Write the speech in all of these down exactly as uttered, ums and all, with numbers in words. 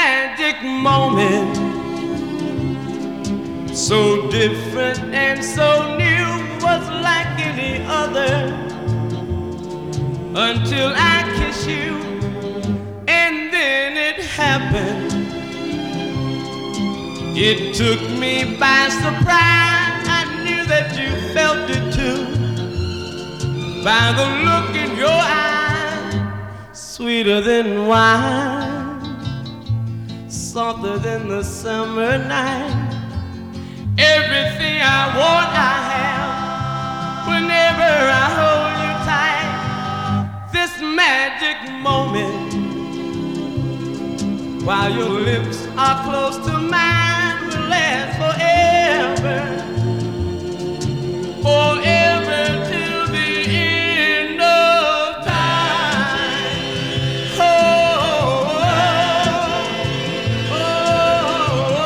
magic moment, so different and so new, was like any other, until I kiss you, and then it happened. It took me by surprise. I knew that you felt it too, by the look in your eyes, sweeter than wine, softer than the summer night. Everything I want I have whenever I hold you tight. This magic moment, while your lips are close to mine, will last forever, forever till the end of time. Oh, oh, oh, oh,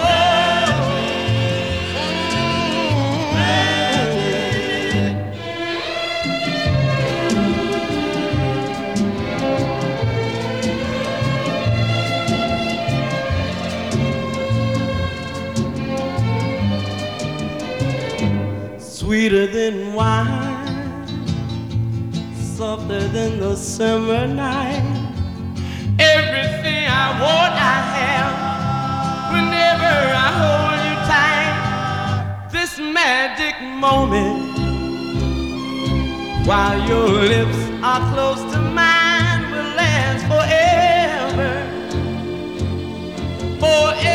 sweeter than wine, softer than the summer night. Everything I want I have whenever I hold you tight. This magic moment, while your lips are close to mine, will last forever, forever.